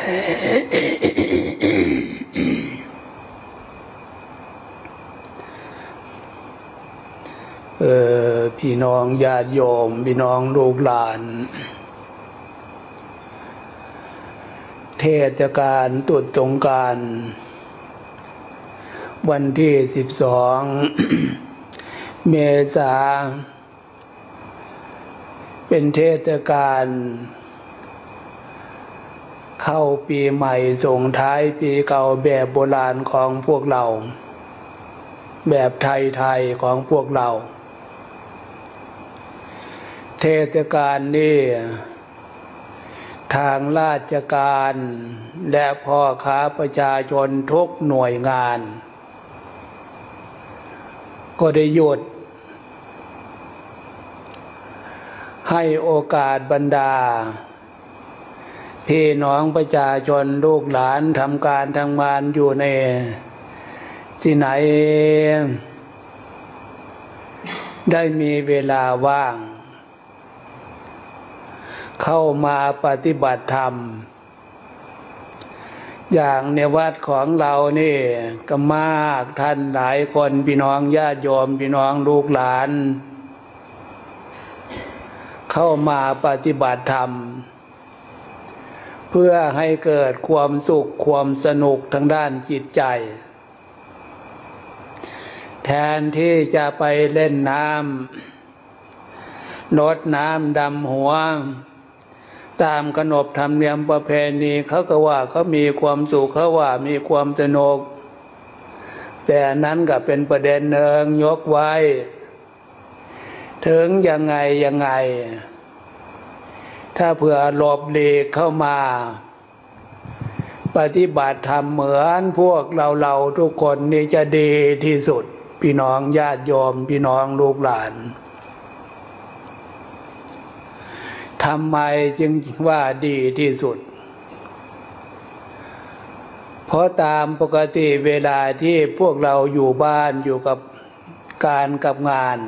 พี่น้องญาติโยมพี่น้องลูกหลานเทศกาลตรุษสงกรานต์วันที่12 เมษายนเป็นเทศกาลเข้าปีใหม่ส่งท้ายปีเก่าแบบโบราณของพวกเราแบบไทยๆของพวกเราเทศกาลนี้ทางราชการและพ่อค้าประชาชนทุกหน่วยงานก็ได้หยุดให้โอกาสบรรดาพี่น้องประชาชนลูกหลานทำการทำงานอยู่ในที่ไหนได้มีเวลาว่างเข้ามาปฏิบัติธรรมอย่างในวัดของเรานี่ก็มากท่านหลายคนพี่น้องญาติโยมพี่น้องลูกหลานเข้ามาปฏิบัติธรรมเพื่อให้เกิดความสุขความสนุกทางด้านจิตใจแทนที่จะไปเล่นน้ำรดน้ำดำหัวตามขนบธรรมเนียมประเพณีเขาก็ว่าเขามีความสุขเขาว่ามีความสนุกแต่นั้นก็เป็นประเด็นหนึ่งยกไว้ถึงยังไงถ้าเผื่อหลบหลีกเข้ามาปฏิบัติธรรมเหมือนพวกเราทุกคนนี่จะดีที่สุดพี่น้องญาติโยมพี่น้องลูกหลานทำไมจึงว่าดีที่สุดเพราะตามปกติเวลาที่พวกเราอยู่บ้านอยู่กับการกับงาน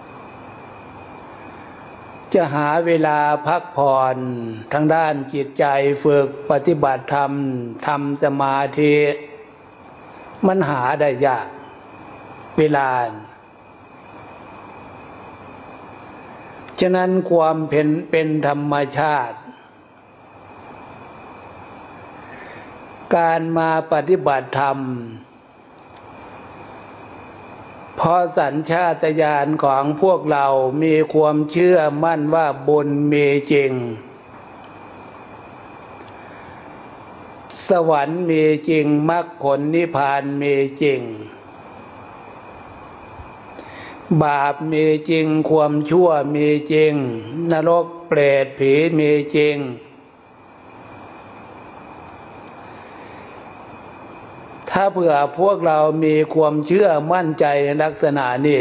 จะหาเวลาพักผ่อนทางด้านจิตใจฝึกปฏิบัติธรรมทำสมาธิมันหาได้ยากเวลาฉะนั้นความเป็นธรรมชาติการมาปฏิบัติธรรมเพราะสัญชาตญาณของพวกเรามีความเชื่อมั่นว่าบุญมีจริงสวรรค์มีจริงมรรคผลนิพพานมีจริงบาปมีจริงความชั่วมีจริงนรกเปรตผีมีจริงถ้าเผื่อพวกเรามีความเชื่อมั่นใจในลักษณะนี้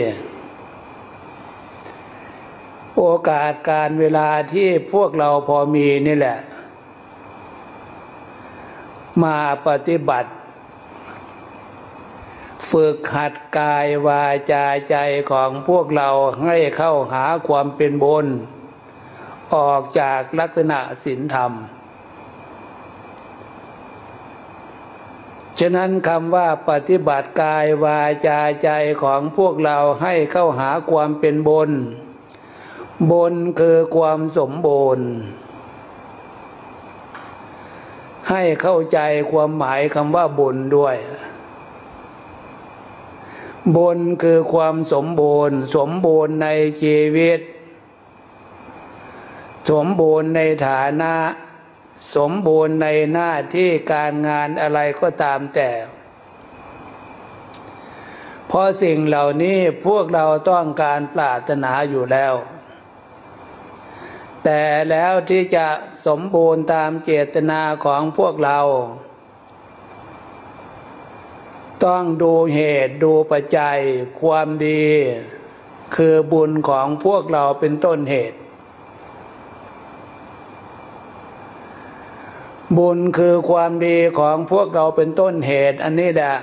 โอกาสการเวลาที่พวกเราพอมีนี่แหละมาปฏิบัติฝึกหัดกายวาจาใจของพวกเราให้เข้าหาความเป็นบุญออกจากลักษณะศีลธรรมฉะนั้นคำว่าปฏิบัติกายวาจาใจของพวกเราให้เข้าหาความเป็นบุญบุญคือความสมบูรณ์ให้เข้าใจความหมายคำว่าบุญด้วยบุญคือความสมบูรณ์ในชีวิตสมบูรณ์ในฐานะสมบูรณ์ในหน้าที่การงานอะไรก็ตามแต่เพราะสิ่งเหล่านี้พวกเราต้องการปรารถนาอยู่แล้วแต่แล้วที่จะสมบูรณ์ตามเจตนาของพวกเราต้องดูเหตุดูปัจจัยความดีคือบุญของพวกเราเป็นต้นเหตุบุญคือความดีของพวกเราเป็นต้นเหตุอันนี้แหละ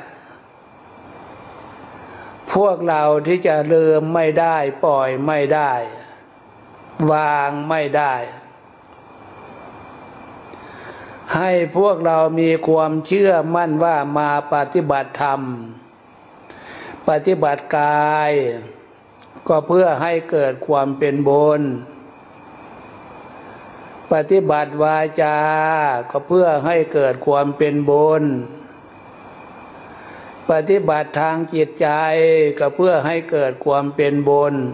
พวกเราที่จะลืมไม่ได้ปล่อยไม่ได้วางไม่ได้ให้พวกเรามีความเชื่อมั่นว่ามาปฏิบัติธรรมปฏิบัติกายก็เพื่อให้เกิดความเป็นบุญปฏิบัติวาจาก็เพื่อให้เกิดความเป็นบุญปฏิบัติทางจิตใจก็เพื่อให้เกิดความเป็นบุญ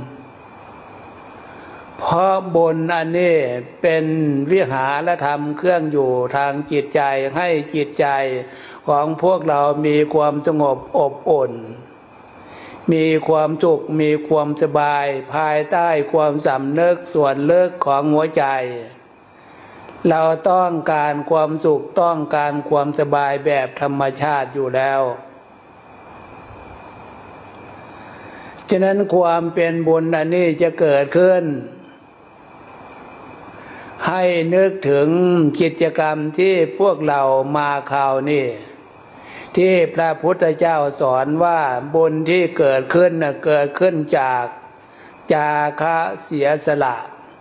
เพราะบุญอันนี้เป็นวิหารธรรมเครื่องอยู่ทางจิตใจให้จิตใจของพวกเรามีความสงบอบอุ่นมีความสุขมีความสบายภายใต้ความสำนึกส่วนลึกของหัวใจเราต้องการความสุขต้องการความสบายแบบธรรมชาติอยู่แล้วฉะนั้นความเป็นบุญอันนี้จะเกิดขึ้นให้นึกถึงกิจกรรมที่พวกเรามาคราวนี้ที่พระพุทธเจ้าสอนว่าบุญที่เกิดขึ้นเกิดขึ้นจากจาคะเสียสละ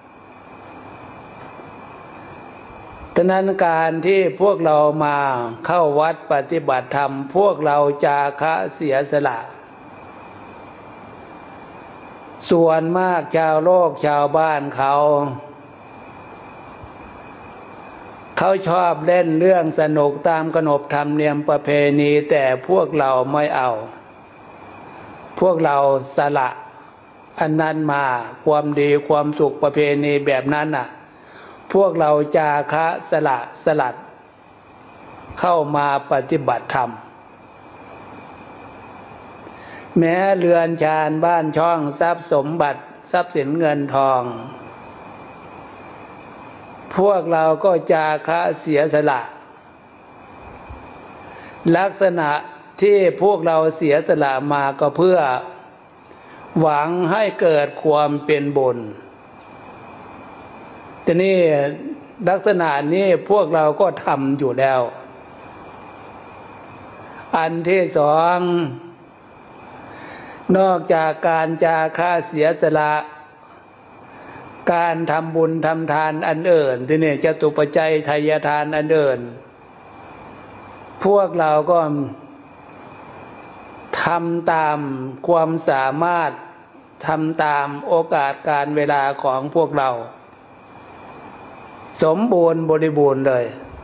ฉะนั้นการที่พวกเรามาเข้าวัดปฏิบัติธรรมพวกเราจาคะเสียสละส่วนมากชาวโลกชาวบ้านเขาชอบเล่นเรื่องสนุกตามขนบธรรมเนียมประเพณีแต่พวกเราไม่เอาพวกเราสละอันนั้นมาความดีความสุขประเพณีแบบนั้นพวกเราจาคะสลัดเข้ามาปฏิบัติธรรมแม้เรือนชานบ้านช่องทรัพย์สมบัติทรัพย์สินเงินทองพวกเราก็จาคะเสียสละลักษณะที่พวกเราเสียสละมาก็เพื่อหวังให้เกิดความเป็นบุญแต่นี่ลักษณะนี้พวกเราก็ทำอยู่แล้วอันที่สองนอกจากการจาคะเสียสละการทำบุญทำทานอันอื่นที่นี่จตุปัจจัยทายทานอันอื่นพวกเราก็ทำตามความสามารถทำตามโอกาสการเวลาของพวกเราสมบูรณ์บริบูรณ์เลย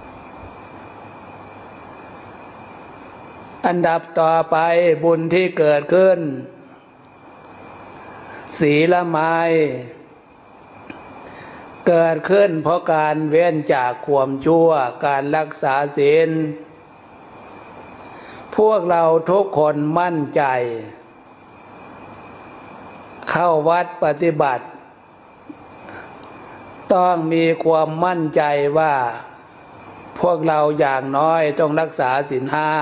อันดับต่อไปบุญที่เกิดขึ้นศีลไม้เกิดขึ้นเพราะการเว้นจากความชั่วการรักษาศีลพวกเราทุกคนมั่นใจเข้าวัดปฏิบัติต้องมีความมั่นใจว่าพวกเราอย่างน้อยต้องรักษาศีลห้า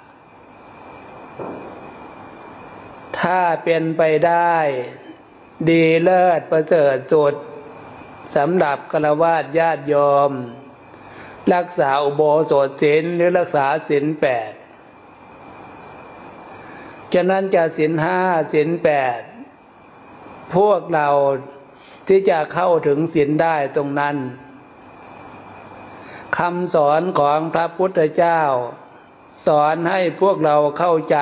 ถ้าเป็นไปได้ดีเลิศประเสริฐสุดสำหรับฆราวาสญาติโยมรักษาอุโบสถศีลหรือรักษาศีลแปดฉะนั้นจะศีลห้าศีลแปดพวกเราที่จะเข้าถึงศีลได้ตรงนั้นคำสอนของพระพุทธเจ้าสอนให้พวกเราเข้าใจ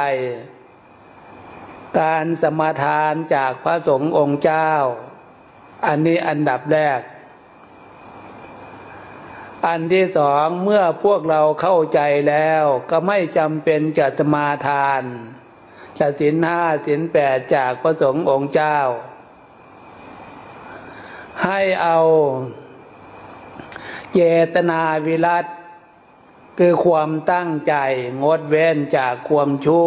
การสมาทานจากพระสงฆ์องค์เจ้าอันนี้อันดับแรกอันที่สองเมื่อพวกเราเข้าใจแล้วก็ไม่จำเป็นจะสมาทานแต่ศีลห้าศีลแปดจากพระสงฆ์องค์เจ้าให้เอาเจตนาวิรัติคือความตั้งใจงดเว้นจากความชั่ว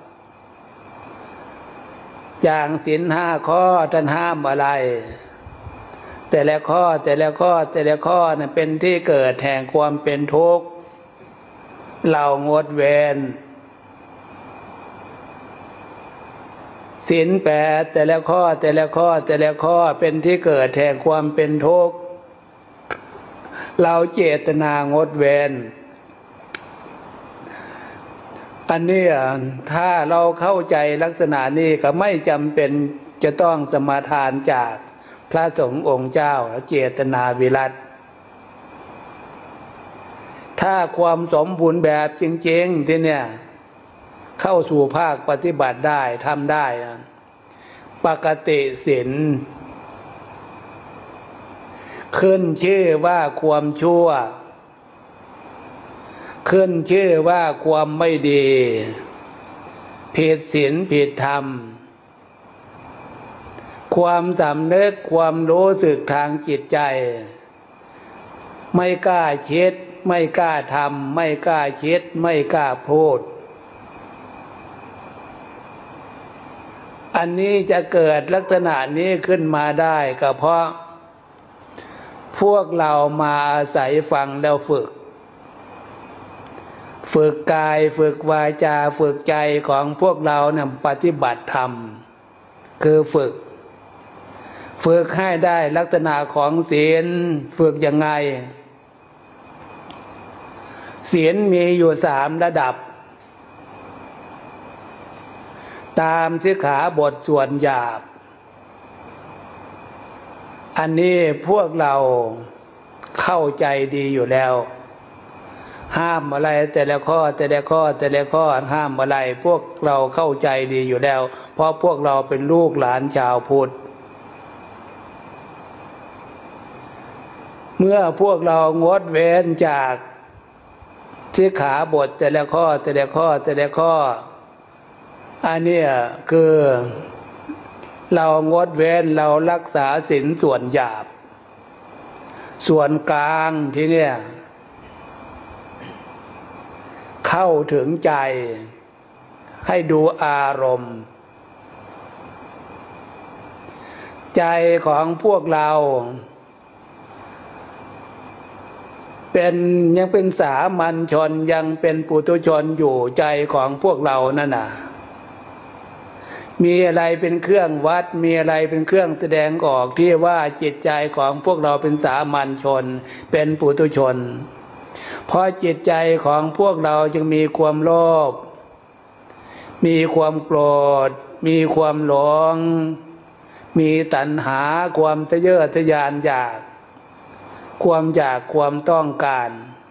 อย่างศีลห้าข้อท่านห้ามอะไรแต่ละข้อนั้นเป็นที่เกิดแห่งความเป็นทุกข์เรางดเว้นศีลแปดแต่ละข้อเป็นที่เกิดแห่งความเป็นทุกข์เราเจตนางดเว้นอันนี้ถ้าเราเข้าใจลักษณะนี้ก็ไม่จำเป็นจะต้องสมาทานจากพระสงฆ์องค์เจ้าและเจตนาวิรัติถถ้าความสมบูรณ์แบบจริงๆที่เนี่ยเข้าสู่ภาคปฏิบัติได้ทำได้ปกติศีลขึ้นชื่อว่าความชั่วขึ้นชื่อว่าความไม่ดีผิดศีลผิดธรรมความสำนึกความรู้สึกทางจิตใจไม่กล้าคิดไม่กล้าทำไม่กล้าคิดไม่กล้าพูดอันนี้จะเกิดลักษณะนี้ขึ้นมาได้ก็เพราะพวกเรามาอาศัยฟังแล้วฝึกกายฝึกวาจาฝึกใจของพวกเราเนี่ยปฏิบัติธรรมคือฝึกให้ได้ลักษณะของศีลฝึกยังไงศีลมีอยู่3 ระดับตามสิกขาบทส่วนหยาบอันนี้พวกเราเข้าใจดีอยู่แล้วห้ามอะไรแต่ละข้อห้ามอะไรพวกเราเข้าใจดีอยู่แล้วเพราะพวกเราเป็นลูกหลานชาวพุทธเมื่อพวกเรางดเว้นจากสิกขาบทแต่ละข้ออันนี้คือเรางดเว้นเรารักษาศีลส่วนหยาบส่วนกลางที่เนี่ยเข้าถึงใจให้ดูอารมณ์ใจของพวกเรายังเป็นสามัญชนยังเป็นปุถุชนอยู่ใจของพวกเรานั่นน่ะมีอะไรเป็นเครื่องวัดมีอะไรเป็นเครื่องแสดงออกที่ว่าจิตใจของพวกเราเป็นสามัญชนเป็นปุถุชนเพราะจิตใจของพวกเราจึงมีความโลภมีความโกรธมีความหลงมีตัณหาความทะเยอทะยานอยากความต้องการ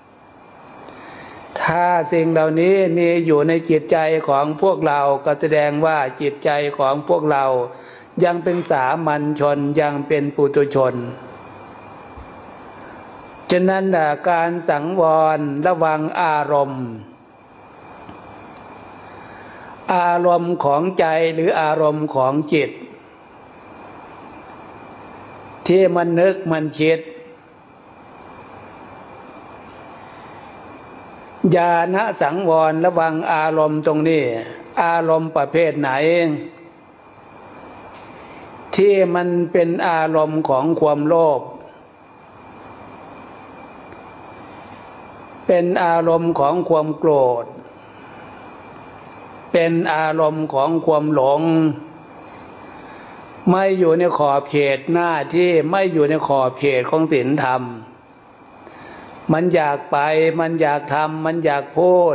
ถ้าสิ่งเหล่านี้มีอยู่ในจิตใจของพวกเราก็แสดงว่าจิตใจของพวกเรายังเป็นสามัญชนยังเป็นปุถุชนฉะนั้นการสังวรระวังอารมณ์ของใจหรืออารมณ์ของจิตที่มันนึกมันคิดญาณสังวรระวังอารมณ์ตรงนี้อารมณ์ประเภทไหนที่มันเป็นอารมณ์ของความโลภเป็นอารมณ์ของความโกรธเป็นอารมณ์ของความหลงไม่อยู่ในขอบเขตหน้าที่ไม่อยู่ในขอบเขตของศีลธรรมมันอยากไปมันอยากทำมันอยากพูด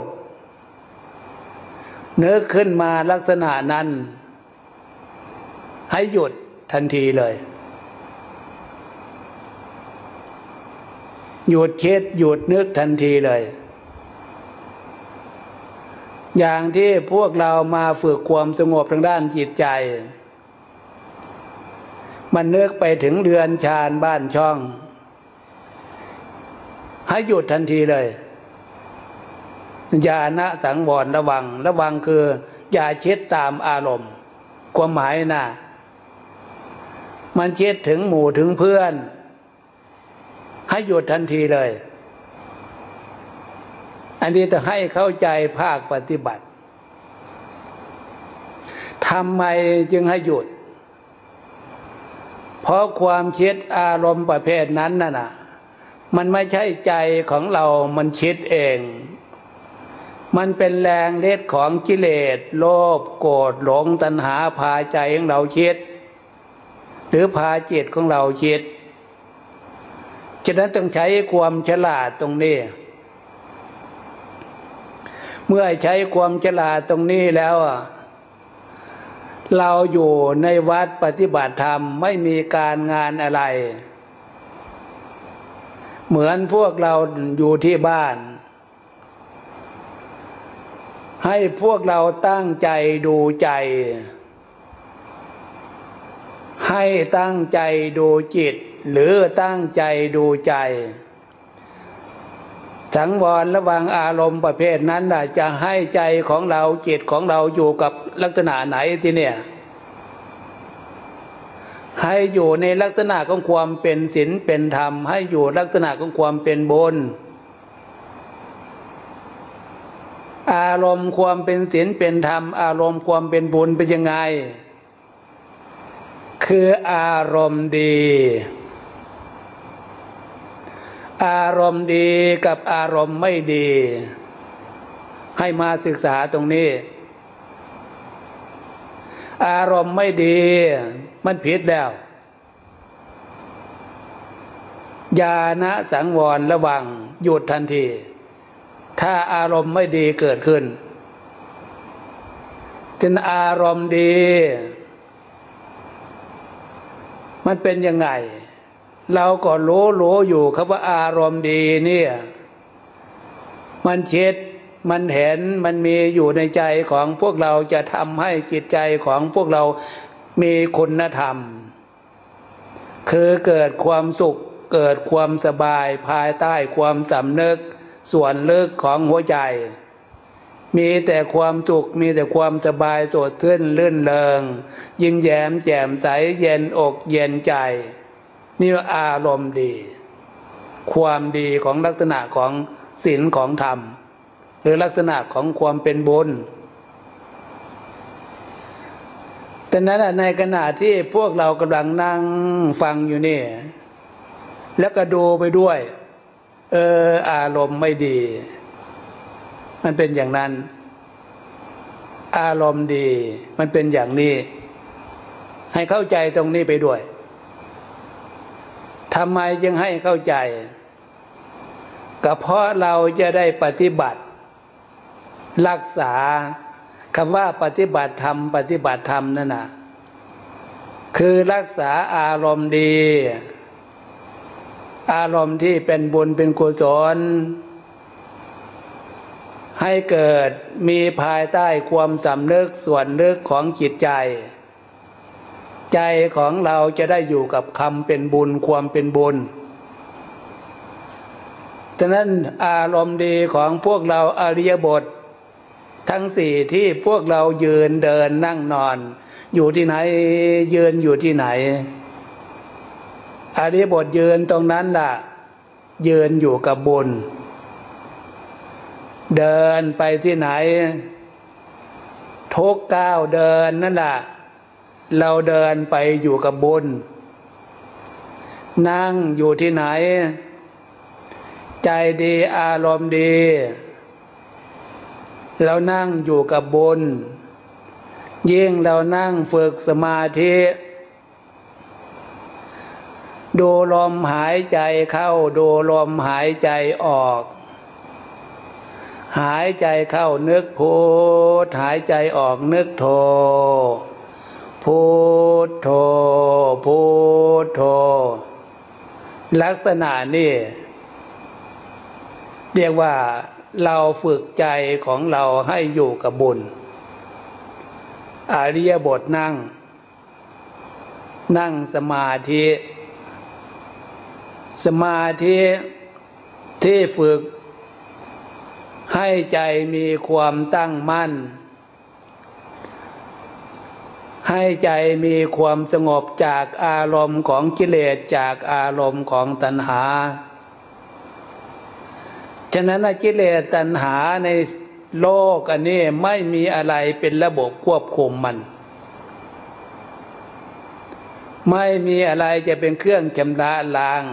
นึกขึ้นมาลักษณะนั้นให้หยุดทันทีเลยหยุดคิดหยุดนึกทันทีเลยอย่างที่พวกเรามาฝึกความสงบทางด้านจิตใจมันนึกไปถึงเรือนชานบ้านช่องให้หยุดทันทีเลยญาณสังวรระวังคืออย่าคิดตามอารมณ์ความหมายนะมันคิดถึงหมู่ถึงเพื่อนให้หยุดทันทีเลยอันนี้จะให้เข้าใจภาคปฏิบัติทำไมจึงให้หยุดเพราะความคิดอารมณ์ประเภทนั้นน่ะมันไม่ใช่ใจของเรามันคิดเองมันเป็นแรงฤทธิ์ของกิเลสโลภโกรธหลงตัณหาพาใจของเราคิดหรือพาจิตของเราคิดฉะนั้นต้องใช้ความฉลาดตรงนี้เมื่อใช้ความฉลาดตรงนี้แล้วเราอยู่ในวัดปฏิบัติธรรมไม่มีการงานอะไรเหมือนพวกเราอยู่ที่บ้านให้พวกเราตั้งใจดูใจให้ตั้งใจดูจิตหรือตั้งใจดูใจสังวรระวังอารมณ์ประเภทนั้นจะให้ใจของเราจิตของเราอยู่กับลักษณะไหนทีเนี่ยให้อยู่ในลักษณะของความเป็นศีลเป็นธรรมให้อยู่ลักษณะของความเป็นบุญอารมณ์ความเป็นศีลเป็นธรรมอารมณ์ความเป็นบุญเป็นยังไงคืออารมณ์ดีอารมณ์ดีกับอารมณ์ไม่ดีให้มาศึกษาตรงนี้อารมณ์ไม่ดีมันผิดแล้วญาณสังวรระวังหยุดทันทีถ้าอารมณ์ไม่ดีเกิดขึ้นเป็นอารมณ์ดีมันเป็นยังไงเราก็รู้อยู่ครับว่าอารมณ์ดีเนี่ยมันคิดมันเห็นมันมีอยู่ในใจของพวกเราจะทำให้จิตใจของพวกเรามีคุณธรรมคือเกิดความสุขเกิดความสบายภายใต้ความสำนึกส่วนลึกของหัวใจมีแต่ความสุขมีแต่ความสบายสดชื่นลื่นเริงยิ้มแย้มแจ่มใสเย็นอกเย็นใจนี่ว่าอารมณ์ดีความดีของลักษณะของศีลของธรรมหรือลักษณะของความเป็นบุญแต่นั้นในขณะที่พวกเรากำลังนั่งฟังอยู่นี่แล้วก็ดูไปด้วยอารมณ์ไม่ดีมันเป็นอย่างนั้นอารมณ์ดีมันเป็นอย่างนี้ให้เข้าใจตรงนี้ไปด้วยทำไมจึงให้เข้าใจก็เพราะเราจะได้ปฏิบัติรักษาคำว่าปฏิบัติธรรมนั่นน่ะคือรักษาอารมณ์ดีอารมณ์ที่เป็นบุญเป็นกุศลให้เกิดมีภายใต้ความสำนึกส่วนลึกของจิตใจใจของเราจะได้อยู่กับคำเป็นบุญความเป็นบุญฉะนั้นอารมณ์ดีของพวกเราอริยบททั้งสี่ที่พวกเรายืนเดินนั่งนอนอยู่ที่ไหนยืนอยู่ที่ไหนอริยบทยืนตรงนั้นล่ะยืนอยู่กับบุญเดินไปที่ไหนทุกก้าวเดินนั่นล่ะเราเดินไปอยู่กับบุญนั่งอยู่ที่ไหนใจดีอารมณ์ดีเรานั่งอยู่กับบุญยิ่งเรานั่งฝึกสมาธิดูลมหายใจเข้าดูลมหายใจออกหายใจเข้านึกพุทหายใจออกนึกโธพุทโธพุทโธลักษณะนี้เรียกว่าเราฝึกใจของเราให้อยู่กับบุญอริยบทนั่งสมาธิที่ฝึกให้ใจมีความตั้งมั่นให้ใจมีความสงบจากอารมณ์ของกิเลสจากอารมณ์ของตัณหาฉะนั้นกิเลสตัณหาในโลกอันนี้ไม่มีอะไรเป็นระบบควบคุมมันไม่มีอะไรจะเป็นเครื่องชำระล้าง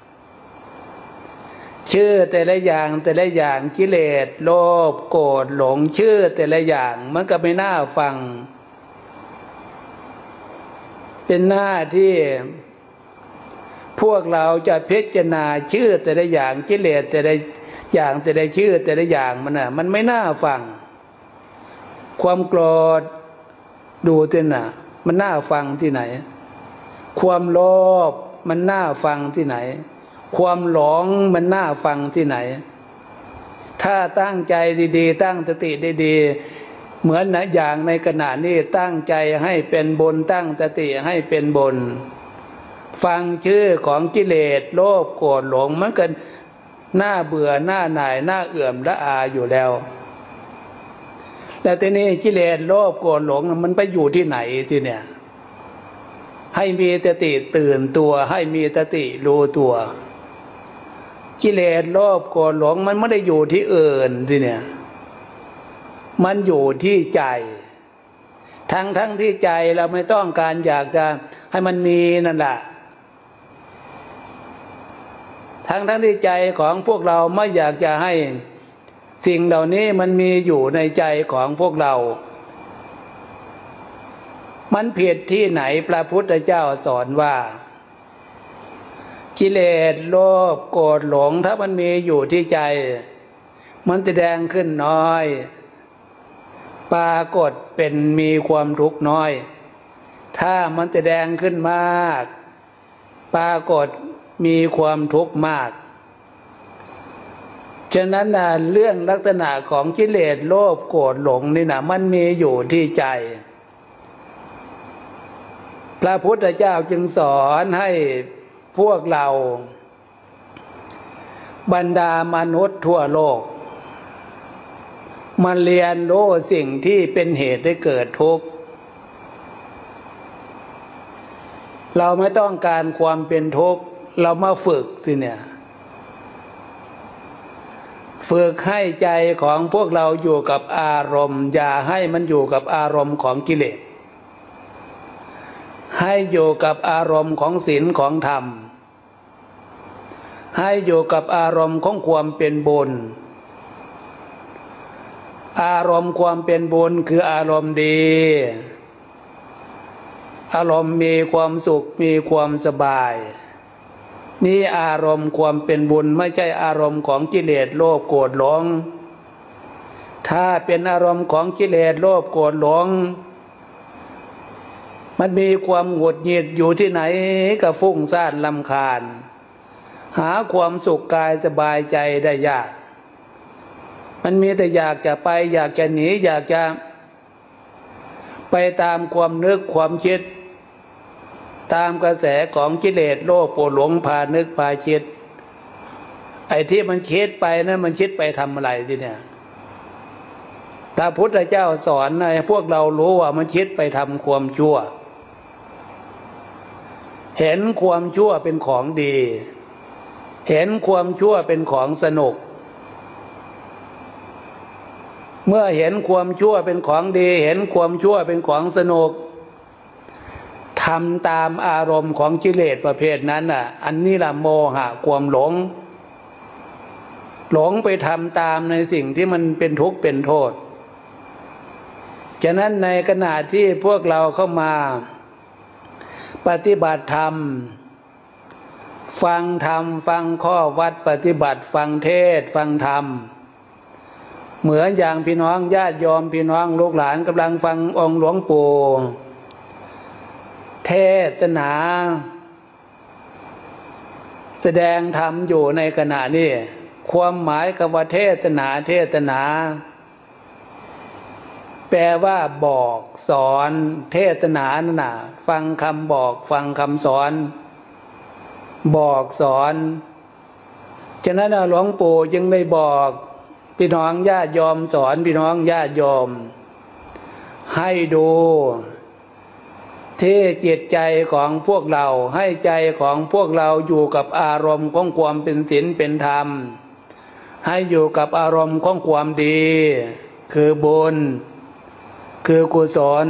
ชื่อแต่ละอย่างกิเลสโลภโกรธหลงชื่อแต่ละอย่างมันก็ไม่น่าฟังเป็นหน้าที่พวกเราจะพิจารณาชื่อแต่ละอย่างกิเลสแต่ละอย่างแต่ละชื่อแต่ละอย่างมันไม่น่าฟังความโกรธดูสิมันน่าฟังที่ไหนความโลภมันน่าฟังที่ไหนความหลงมันน่าฟังที่ไหนทถ้าตั้งใจดีๆตั้งสติดีๆเหมือนนะอย่างในขณะนี้ตั้งใจให้เป็นบุญตั้งสติให้เป็นบุญฟังชื่อของกิเลสโลภโกรธหลงมันก็น่าเบื่อน่าหน่ายน่าเอื่อมละอาอยู่แล้วแต่ทีนี้กิเลสโลภโกรธหลงมันไปอยู่ที่ไหนทีเนี่ยให้มีสติตื่นตัวให้มีสติรู้ตัวกิเลสโลภโกรธหลงมันไม่ได้อยู่ที่อื่นทีเนี่ยมันอยู่ที่ใจทั้งที่ใจเราไม่ต้องการอยากจะให้มันมีนั่นแหละทั้งที่ใจของพวกเราไม่อยากจะให้สิ่งเหล่านี้มันมีอยู่ในใจของพวกเรามันผิดที่ไหนพระพุทธเจ้าสอนว่ากิเลสโลภโกรธหลงถ้ามันมีอยู่ที่ใจมันแสดงขึ้นน้อยปรากฏเป็นมีความทุกข์น้อยถ้ามันแสดงขึ้นมากปรากฏมีความทุกข์มากฉะนั้นเรื่องลักษณะของกิเลสโลภโกรธหลงนี่นะมันมีอยู่ที่ใจพระพุทธเจ้าจึงสอนให้พวกเราบรรดามนุษย์ทั่วโลกมาเรียนรู้สิ่งที่เป็นเหตุให้เกิดทุกข์เราไม่ต้องการความเป็นทุกข์เรามาฝึกสิเนี่ยฝึกให้ใจของพวกเราอยู่กับอารมณ์อย่าให้มันอยู่กับอารมณ์ของกิเลสให้อยู่กับอารมณ์ของศีลของธรรมให้อยู่กับอารมณ์ของความเป็นบุญอารมณ์ความเป็นบุญคืออารมณ์ดีอารมณ์มีความสุขมีความสบายนี่อารมณ์ความเป็นบุญไม่ใช่อารมณ์ของกิเลสโลภโกรธหลงถ้าเป็นอารมณ์ของกิเลสโลภโกรธหลงมันมีความหงุดหงิดอยู่ที่ไหนก็ฟุ้งซ่านรำคาญหาความสุขกายสบายใจได้ยากมันมีแต่อยากจะไปอยากจะหนีอยากจะไปตามความนึกความคิดตามกระแสของกิเลสโลภโกรธหลงพานึกพาคิดไอ้ที่มันคิดไปนั้นมันคิดไปทำอะไรทีเนี่ยพระพุทธเจ้าสอนให้พวกเรารู้ว่ามันคิดไปทำความชั่วเห็นความชั่วเป็นของดีเห็นความชั่วเป็นของสนุกเมื่อเห็นความชั่วเป็นของดีเห็นความชั่วเป็นของสนุกทำตามอารมณ์ของกิเลสประเภทนั้นอันนี้ละโมหะความหลงไปทำตามในสิ่งที่มันเป็นทุกข์เป็นโทษฉะนั้นในขณะที่พวกเราเข้ามาปฏิบัติธรรมฟังข้อวัดปฏิบัติฟังเทศฟังธรรมเหมือนอย่างพี่น้องญาติโยมพี่น้องลูกหลานกำลังฟังองค์หลวงปู่เทศนาแสดงธรรมอยู่ในขณะนี้ความหมายคำว่าเทศนาแปลว่าบอกสอนเทศนานั่นน่ะฟังคำบอกฟังคำสอนบอกสอนฉะนั้นหลวงปู่จึงได้บอกพี่น้องญาติโยมสอนพี่น้องญาติโยมให้ดูที่จิตใจของพวกเราให้ใจของพวกเราอยู่กับอารมณ์ของความเป็นศีลเป็นธรรมให้อยู่กับอารมณ์ของความดีคือบุญคือกุศล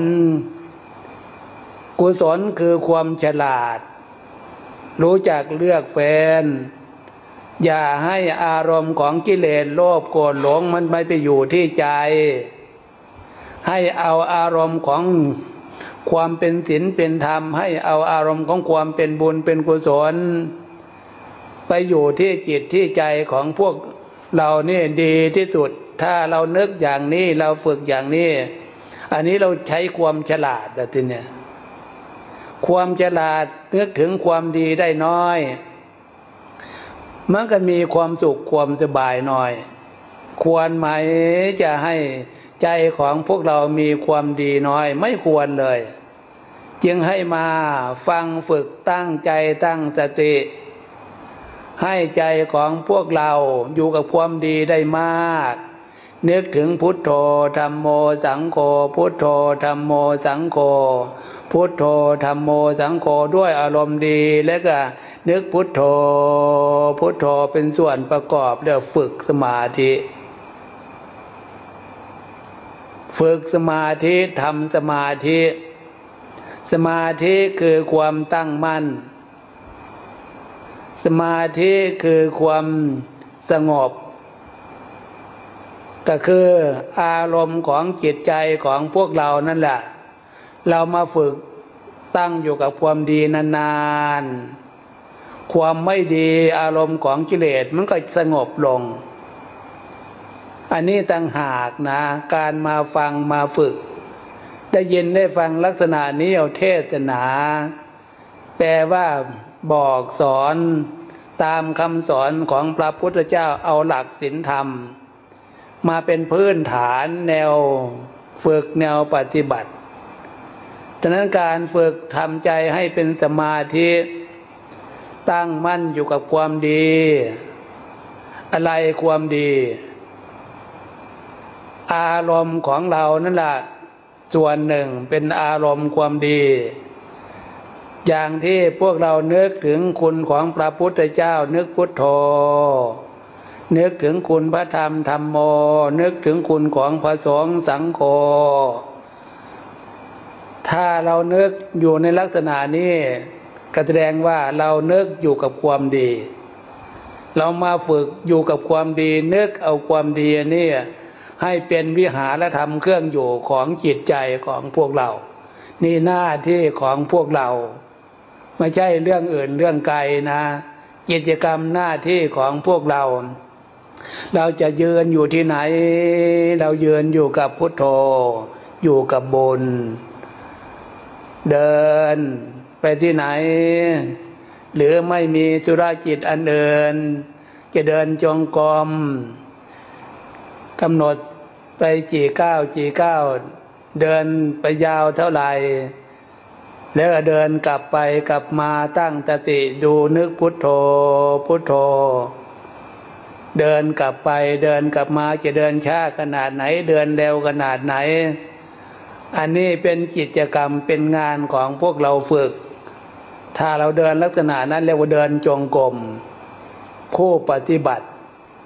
คือความฉลาดรู้จักเลือกแฟนอย่าให้อารมณ์ของกิเลสโลภโกรธหลงมันไม่ไปอยู่ที่ใจให้เอาอารมณ์ของความเป็นศีลเป็นธรรมให้เอาอารมณ์ของความเป็นบุญเป็นกุศลไปอยู่ที่จิตที่ใจของพวกเรานี่ดีที่สุดถ้าเรานึกอย่างนี้เราฝึกอย่างนี้อันนี้เราใช้ความฉลาดทีเนี่ยความฉลาดนึกถึงความดีได้น้อยมันก็มีความสุขความสบายน้อยควรไหมจะให้ใจของพวกเรามีความดีน้อยไม่ควรเลยจึงให้มาฟังฝึกตั้งใจตั้งสติให้ใจของพวกเราอยู่กับความดีได้มากนึกถึงพุทโธธัมโมสังโฆพุทโธธัมโมสังโฆพุทโธธัมโมสังโฆด้วยอารมณ์ดีแล้วก็นึกพุทโธพุทโธเป็นส่วนประกอบเรียกฝึกสมาธิฝึกสมาธิทำสมาธิสมาธิคือความตั้งมั่นสมาธิคือความสงบก็คืออารมณ์ของจิตใจของพวกเรานั่นแหละเรามาฝึกตั้งอยู่กับความดีนานๆความไม่ดีอารมณ์ของกิเลสมันก็สงบลงอันนี้ต่างหากนะการมาฟังมาฝึกได้ยินได้ฟังลักษณะนี้เอาเทศนาแปลว่าบอกสอนตามคำสอนของพระพุทธเจ้าเอาหลักศีลธรรมมาเป็นพื้นฐานแนวฝึกแนวปฏิบัติฉะนั้นการฝึกทำใจให้เป็นสมาธิตั้งมั่นอยู่กับความดีอะไรความดีอารมณ์ของเรานั่นแหละส่วนหนึ่งเป็นอารมณ์ความดีอย่างที่พวกเรานึกถึงคุณของพระพุทธเจ้านึกพุทโธนึกถึงคุณพระธรรมธัมโมนึกถึงคุณของพระสงฆ์สังโฆถ้าเรานึกอยู่ในลักษณะนี้ก็แสดงว่าเรานึกอยู่กับความดีเรามาฝึกอยู่กับความดีนึกเอาความดีนี่ให้เป็นวิหารธรรมเครื่องอยู่ของจิตใจของพวกเรานี่หน้าที่ของพวกเราไม่ใช่เรื่องอื่นเรื่องไกลนะกิจกรรมหน้าที่ของพวกเราเราจะยืนอยู่ที่ไหนเรายืนอยู่กับพุทโธอยู่กับบุญเดินไปที่ไหนหรือไม่มีธุรกิจอันอื่นจะเดินจงกรมกำหนดไปกี่ก้าวเดินไปยาวเท่าไหร่แล้วเดินกลับไปกลับมาตั้งสติดูนึกพุทโธพุทโธเดินกลับไปเดินกลับมาจะเดินช้าขนาดไหนเดินเร็วขนาดไหนอันนี้เป็นกิจกรรมเป็นงานของพวกเราฝึกถ้าเราเดินลักษณะนั้นเรียกว่าเดินจงกรมคู่ปฏิบัติ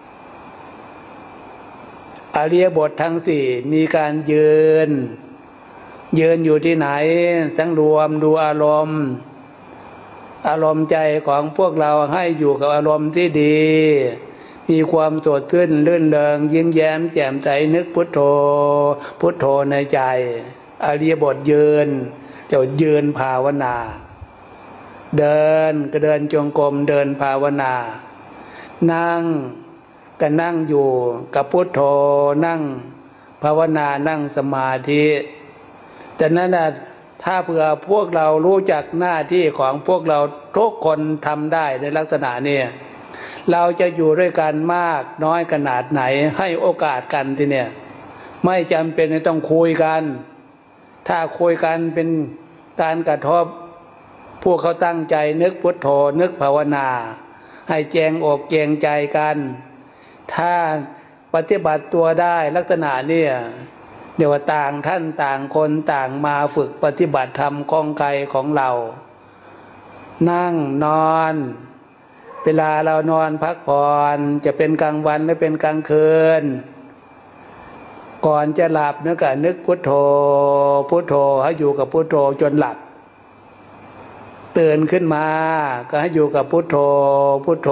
อริยบททั้งสี่มีการยืนอยู่ที่ไหนทั้งรวมดูอารมณ์ใจของพวกเราให้อยู่กับอารมณ์ที่ดีมีความสดชื่นลื่นเริงยิ้มแย้มแจ่มใสนึกพุทโธพุทโธในใจอริยบทยืนเดี๋ยวยืนภาวนาเดินก็เดินจงกรมเดินภาวนานั่งก็นั่งอยู่กับพุทโธนั่งภาวนานั่งสมาธิแต่นั้นถ้าเผื่อพวกเรารู้จักหน้าที่ของพวกเราทุกคนทำได้ในลักษณะนี้เราจะอยู่ด้วยกันมากน้อยขนาดไหนให้โอกาสกันทีเนี่ยไม่จำเป็นต้องคุยกันถ้าคุยกันเป็นการกระทบพวกเขาตั้งใจนึกพุทโธนึกภาวนาให้แจงอกแจงใจกันถ้าปฏิบัติตัวได้ลักษณะนี้เดี๋ยวต่างท่านต่างคนต่างมาฝึกปฏิบัติธรรมของใครของเรานั่งนอนเวลาเรานอนพักผ่อนจะเป็นกลางวันหรือเป็นกลางคืนก่อนจะหลับนึกพุทโธพุทโธให้อยู่กับพุทโธจนหลับตื่นขึ้นมาก็ให้อยู่กับพุทโธพุทโธ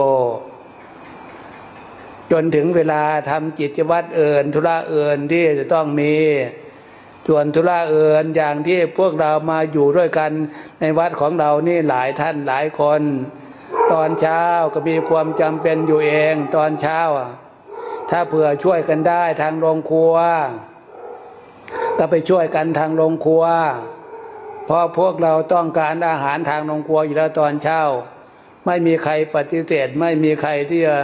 จนถึงเวลาทำกิจวัตรอื่นธุระอื่นที่จะต้องมีส่วนธุระอื่นอย่างที่พวกเรามาอยู่ด้วยกันในวัดของเรานี่หลายท่านหลายคนตอนเช้าก็มีความจำเป็นอยู่เองตอนเช้าถ้าเผื่อช่วยกันได้ทางโรงครัวก็ไปช่วยกันทางโรงครัวเพราะพวกเราต้องการอาหารทางโรงครัวอยู่แล้วตอนเช้าไม่มีใครปฏิเสธไม่มีใครที่จะ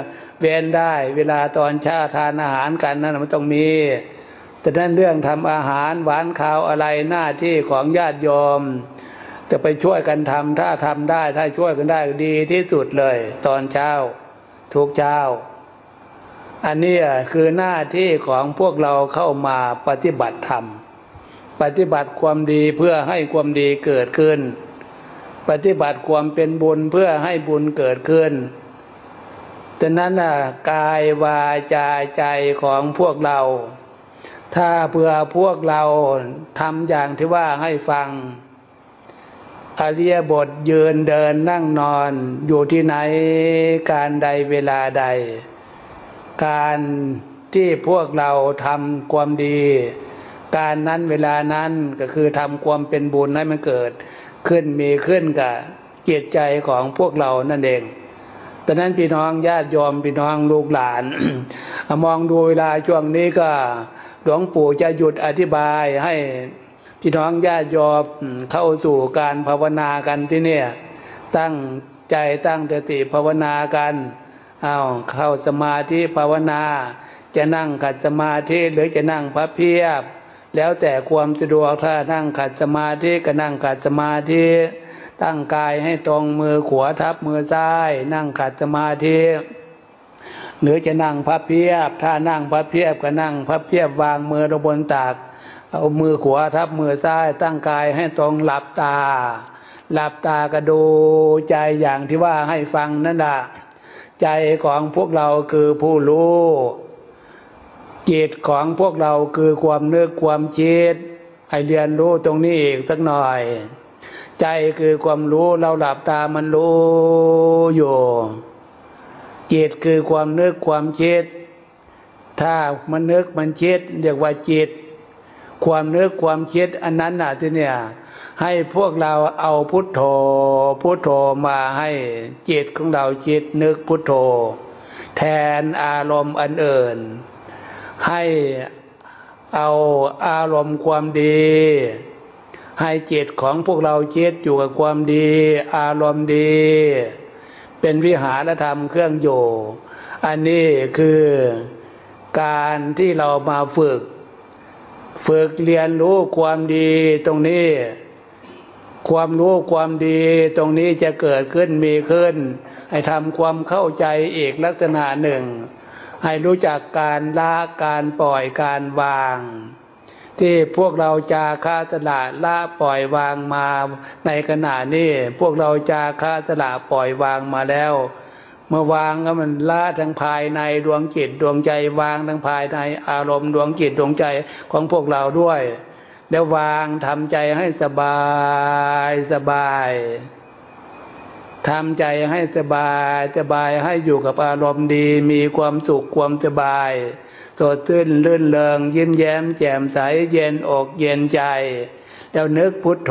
เว้นได้เวลาตอนเช้าทานอาหารกันนั่นมันต้องมีแต่นั้นเรื่องทำอาหารหวานข้าวอะไรหน้าที่ของญาติโยมจะไปช่วยกันทำถ้าทำได้ถ้าช่วยกันได้ดีที่สุดเลยตอนเช้าทุกเช้าอันนี้คือหน้าที่ของพวกเราเข้ามาปฏิบัติธรรมปฏิบัติความดีเพื่อให้ความดีเกิดขึ้นปฏิบัติความเป็นบุญเพื่อให้บุญเกิดขึ้นฉะนั้นกายวาจาใจของพวกเราถ้าเพื่อพวกเราทำอย่างที่ว่าให้ฟังอริยบทยืนเดินนั่งนอนอยู่ที่ไหนการใดเวลาใดการที่พวกเราทำความดีการนั้นเวลานั้นก็คือทำความเป็นบุญให้มันเกิดขึ้นมีขึ้นกับจิตใจของพวกเรานั่นเองดังนั้นพี่น้องญาติโยมพี่น้องลูกหลาน มองดูเวลาช่วงนี้ก็หลวงปู่จะหยุดอธิบายให้พี่น้องญาติโยมเข้าสู่การภาวนากันที่เนี่ยตั้งใจตั้งสติภาวนากันเข้าสมาธิภาวนาจะนั่งขัดสมาธิหรือจะนั่งพับเพียบแล้วแต่ความสะดวกถ้านั่งขัดสมาธิก็นั่งขัดสมาธิตั้งกายให้ตรงมือขวาทับมือซ้ายนั่งขัดสมาธิหรือจะนั่งพับเพียบถ้านั่งพับเพียบก็นั่งพับเพียบวางมือลงบนตักเอามือขวาทับมือซ้ายตั้งกายให้ตรงหลับตาก็ดูใจอย่างที่ว่าให้ฟังนั่นแหละใจของพวกเราคือผู้รู้จิตของพวกเราคือความนึกความคิดให้เรียนรู้ตรงนี้อีกสักหน่อยใจคือความรู้เราหลับตามันรู้อยู่จิตคือความนึกความคิดถ้ามันนึกมันคิดเรียกว่าจิตความนึกความคิดอันนั้นที่เนี่ยให้พวกเราเอาพุทโธมาให้จิตของเราคิดนึกพุทโธแทนอารมณ์อันอื่นให้เอาอารมณ์ความดีให้จิตของพวกเราคิดอยู่กับความดีอารมณ์ดีเป็นวิหารธรรมเครื่องอยู่อันนี้คือการที่เรามาฝึกเรียนรู้ความดีตรงนี้ความรู้ความดีตรงนี้จะเกิดขึ้นมีขึ้นให้ทำความเข้าใจอีกลักษณะหนึ่งให้รู้จักการละการปล่อยการวางที่พวกเราจาคะสละละปล่อยวางมาในขณะนี้พวกเราจาคะสละปล่อยวางมาแล้วเมื่อวางก็มันละทั้งภายในดวงจิตดวงใจวางทั้งภายในอารมณ์ดวงจิตดวงใจของพวกเราด้วยแล้ววางทำใจให้สบายทำใจให้สบายให้อยู่กับอารมณ์ดีมีความสุขความสบายสดชื่นลื่นเริงยิ้มแย้มแจ่มใสเย็นอกเย็นใจแล้วนึกพุทโธ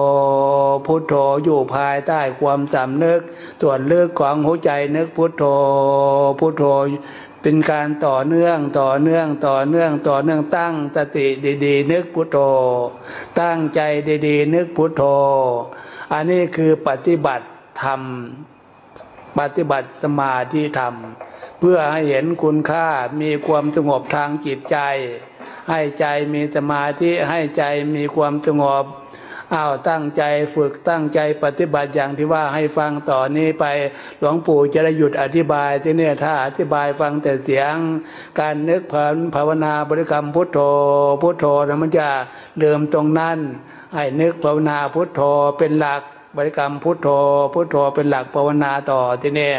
อยู่ภายใต้ความสำนึกส่วนลึกของหัวใจนึกพุทโธเป็นการต่อเนื่องตั้งสติดีๆนึกพุทโธตั้งใจดีๆนึกพุทโธอันนี้คือปฏิบัติธรรมปฏิบัติสมาธิธรรมเพื่อให้เห็นคุณค่ามีความสงบทางจิตใจให้ใจมีสมาธิให้ใจมีความสงบตั้งใจฝึกตั้งใจปฏิบัติอย่างที่ว่าให้ฟังต่อนี้ไปหลวงปู่จะได้หยุดอธิบายที่เนี่ยถ้าอธิบายฟังแต่เสียงการนึกภาวนาบริกรรมพุทโธนะมันจะลืมตรงนั้นให้นึกภาวนาพุทโธเป็นหลักบริกรรมพุทโธเป็นหลักภาวนาต่อที่เนี่ย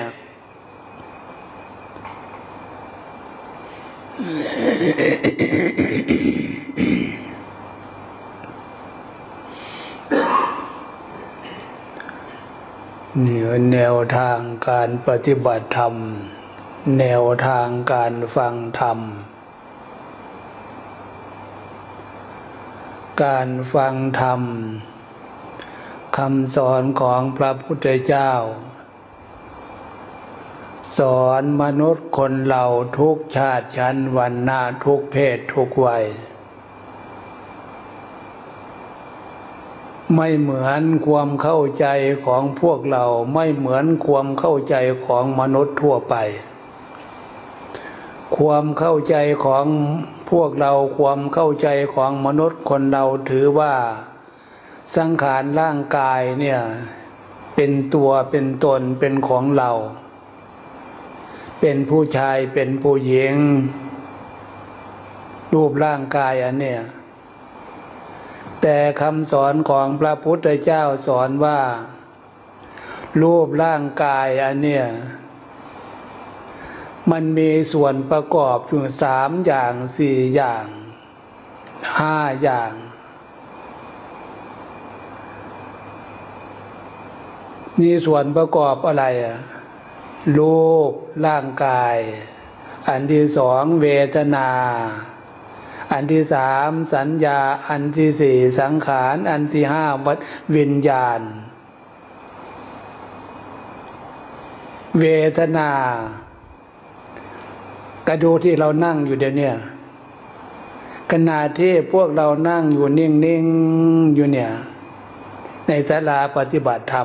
นี่แนวทางการปฏิบัติธรรมแนวทางการฟังธรรมการฟังธรรมคำสอนของพระพุทธเจ้าสอนมนุษย์คนเราทุกชาติชั้นวรรณะทุกเพศทุกวัยไม่เหมือนความเข้าใจของพวกเราไม่เหมือนความเข้าใจของมนุษย์ทั่วไปความเข้าใจของพวกเราความเข้าใจของมนุษย์คนเราถือว่าสังขารร่างกายเนี่ยเป็นตัวเป็นตนเป็นของเราเป็นผู้ชายเป็นผู้หญิงรูปร่างกายอันเนี้ยแต่คำสอนของพระพุทธเจ้าสอนว่ารูปร่างกายอันเนี้ยมันมีส่วนประกอบอยู่3 อย่าง4 อย่าง5 อย่างมีส่วนประกอบอะไรรูปร่างกายอันที่2เวทนาอันที่3สัญญาอันที่4สังขารอันที่5วิญญาณเวทนาก็ดูที่เรานั่งอยู่เดี๋ยวนี้ขณะที่พวกเรานั่งอยู่นิ่งๆอยู่เนี่ยในศาลาปฏิบัติธรรม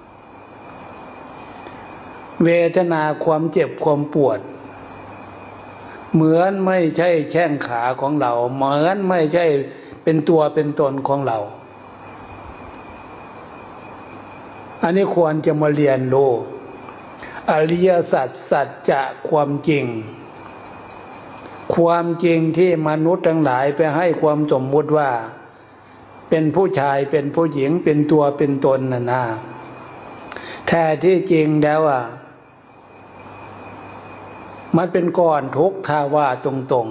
เวทนาความเจ็บความปวดเหมือนไม่ใช่แข้งขาของเราเหมือนไม่ใช่เป็นตัวเป็นตนของเราอันนี้ควรจะมาเรียนรู้อริยสัจสัจจะความจริงความจริงที่มนุษย์ทั้งหลายไปให้ความสมมุติว่าเป็นผู้ชายเป็นผู้หญิงเป็นตัวเป็นตนนะแท้ที่จริงแล้วมันเป็นก้อนทุกข์ถ้าว่าตรง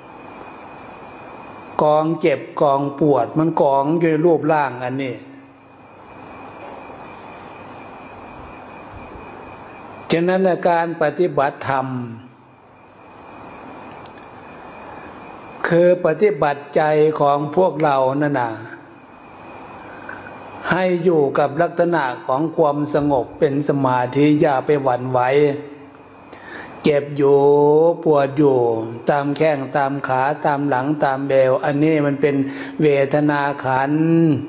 ๆกองเจ็บกองปวดมันกองอยู่ในรูปร่างอันนี้ฉะนั้นการปฏิบัติธรรมคือปฏิบัติใจของพวกเรานั่นน่ะให้อยู่กับลักษณะของความสงบเป็นสมาธิอย่าไปหวั่นไหวเจ็บอยู่ปวดอยู่ตามแข้งตามขาตามหลังตามเอวอันนี้มันเป็นเวทนาขันธ์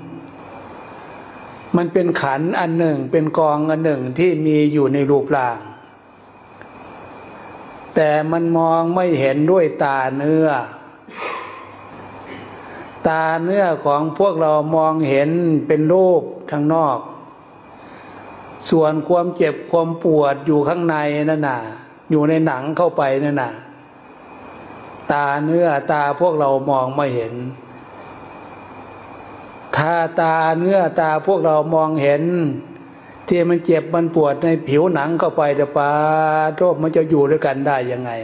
มันเป็นขันธ์อันหนึ่งเป็นกองอันหนึ่งที่มีอยู่ในรูปร่างแต่มันมองไม่เห็นด้วยตาเนื้อตาเนื้อของพวกเรามองเห็นเป็นรูปทางนอกส่วนความเจ็บความปวดอยู่ข้างในนั่นน่ะอยู่ในหนังเข้าไปนั่นน่ะตาเนื้อตาพวกเรามองไม่เห็นถ้าตาเนื้อตาพวกเรามองเห็นที่มันเจ็บมันปวดในผิวหนังเข้าไปแต่ปาโรคมันจะอยู่ด้วยกันได้ยังไง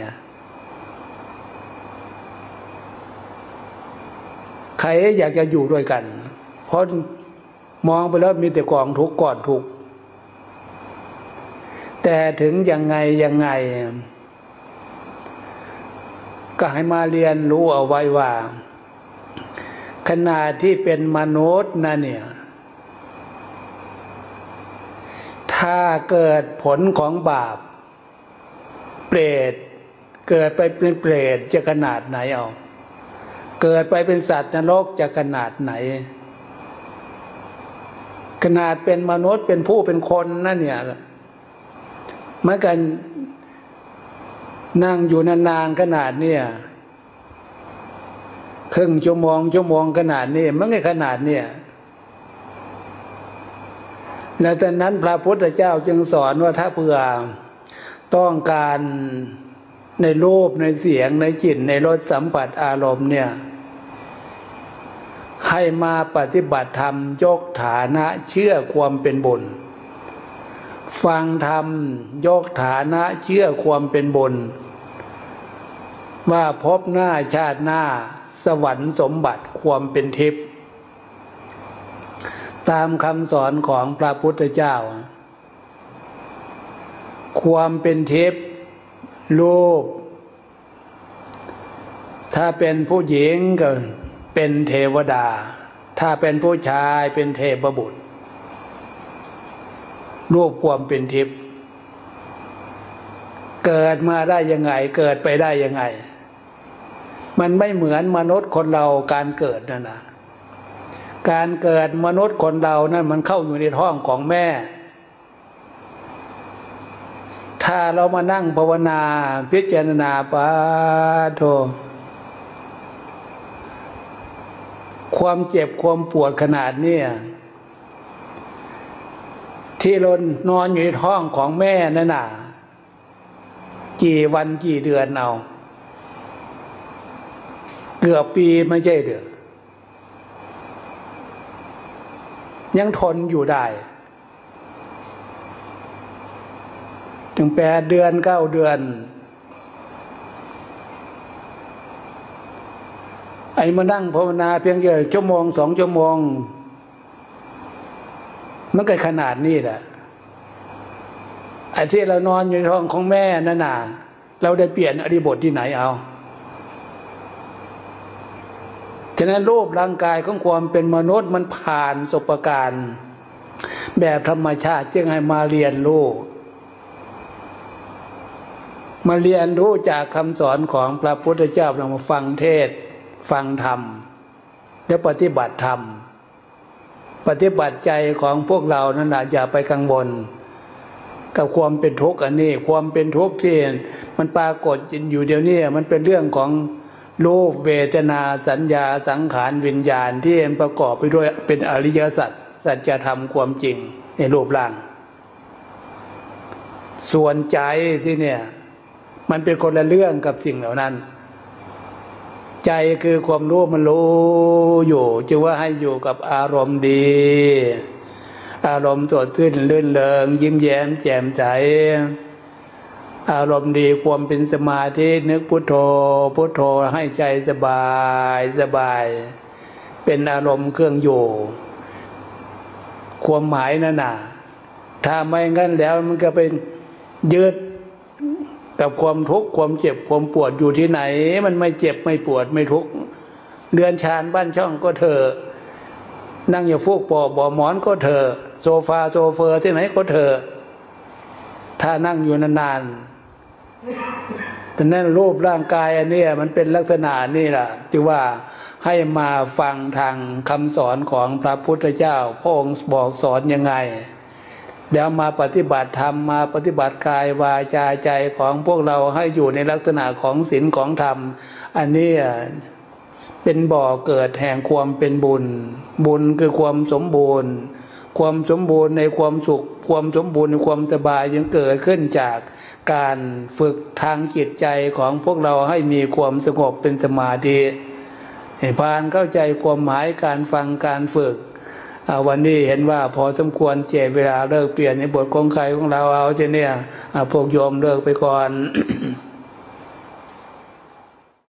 ใครอยากจะอยู่ด้วยกันเพราะมองไปแล้วมีแต่กองทุกข์ก้อนทุกข์แต่ถึงยังไงก็ให้มาเรียนรู้เอาไว้ว่าขณะที่เป็นมนุษย์นะเนี่ยถ้าเกิดผลของบาปเปรตเกิดไปเป็นเปรตจะขนาดไหนเกิดไปเป็นสัตว์นรกจะขนาดไหนขนาดเป็นมนุษย์เป็นผู้เป็นคนนั่นเนี่ยเมื่อกันนั่งอยู่นานๆขนาดเนี่ยครึ่งชั่วโมงขนาดนี้มันก็ขนาดเนี่ยแล้วจากนั้นพระพุทธเจ้าจึงสอนว่าถ้าเผื่อต้องการในรูปในเสียงในกลิ่นในรสสัมผัสอารมณ์เนี่ยให้มาปฏิบัติธรรมยกฐานะเชื่อความเป็นบุญฟังธรรมยกฐานะเชื่อความเป็นบุญว่าพบหน้าชาติหน้าสวรรค์สมบัติความเป็นทิพย์ตามคำสอนของพระพุทธเจ้าความเป็นทิพย์รูปถ้าเป็นผู้หญิงก็เป็นเทวดาถ้าเป็นผู้ชายเป็นเทพบุตรรูปความเป็นทิพย์เกิดมาได้ยังไงเกิดไปได้ยังไงมันไม่เหมือนมนุษย์คนเราการเกิดนั่นนะการเกิดมนุษย์คนเรานั่นมันเข้าอยู่ในท้องของแม่ทถ้าเรามานั่งภาวนาพิจารณาปาโทความเจ็บความปวดขนาดนี้ที่เรานอนอยู่ในท้องของแม่นั่นน่ะกี่วันกี่เดือนเอาเกือบปีไม่ใช่เดือยังทนอยู่ได้ถึง8 เดือน9 เดือนไอ้มานั่งภาวนาเพียงแค่1 ชั่วโมง2 ชั่วโมงมันก็ขนาดนี้แหละไอ้ที่เรานอนอยู่ในท้องของแม่นั่นน่ะเราได้เปลี่ยนอริบทที่ไหนเอาฉะนั้นรูปร่างกายของความเป็นมนุษย์มันผ่านประสบการณ์แบบธรรมชาติจึงให้มาเรียนรู้จากคำสอนของพระพุทธเจ้าเรามาฟังเทศน์ฟังธรรมและปฏิบัติธรรมปฏิบัติใจของพวกเรานั่นแหละอย่าไปกังวลกับความเป็นทุกข์อันนี้ความเป็นทุกข์ที่มันปรากฏอยู่เดี๋ยวนี้มันเป็นเรื่องของรูปเวทนาสัญญาสังขารวิญญาณที่ประกอบไปด้วยเป็นอริยสัจสัจธรรมความจริงในรูปร่างส่วนใจที่เนี่ยมันเป็นคนละเรื่องกับสิ่งเหล่านั้นใจคือความรู้มันรู้อยู่จึงว่าให้อยู่กับอารมณ์ดีอารมณ์สดชื่นลื่นเริงยิ้มแย้มแจ่มใสอารมณ์ดีความเป็นสมาธินึกพุทโธพุทโธให้ใจสบายสบายเป็นอารมณ์เครื่องอยู่ความหมายนั่นน่ะถ้าไม่งั้นแล้วมันก็เป็นยึดกับความทุกข์ความเจ็บความปวดอยู่ที่ไหนมันไม่เจ็บไม่ปวดไม่ทุกข์เรือนชานบ้านช่องก็เถอะนั่งอยู่ฟูกปอบ่อหมอนก็เถอะโซฟาโซเฟอร์ที่ไหนก็เถอะถ้านั่งอยู่นานๆแต่นั่นรูปร่างกายอันนี้มันเป็นลักษณะนี่แหละที่ว่าให้มาฟังทางคำสอนของพระพุทธเจ้าพระองค์บอกสอนยังไงเดี๋ยวมาปฏิบัติธรรมมาปฏิบัติกายวาจาใจของพวกเราให้อยู่ในลักษณะของศีลของธรรมอันนี้เป็นบ่อเกิดแห่งความเป็นบุญบุญคือความสมบูรณ์ความสมบูรณ์ในความสุขความสมบูรณ์ในความสบายยังเกิดขึ้นจากการฝึกทางจิตใจของพวกเราให้มีความสงบเป็นสมาธิให้พานเข้าใจความหมายการฟังการฝึกวันนี้เห็นว่าพอสมควรเจเวลาเลิกเปลี่ยนในบทของใครของเราเอาทีเนี่ยพวกโยมเลิกไปก่อน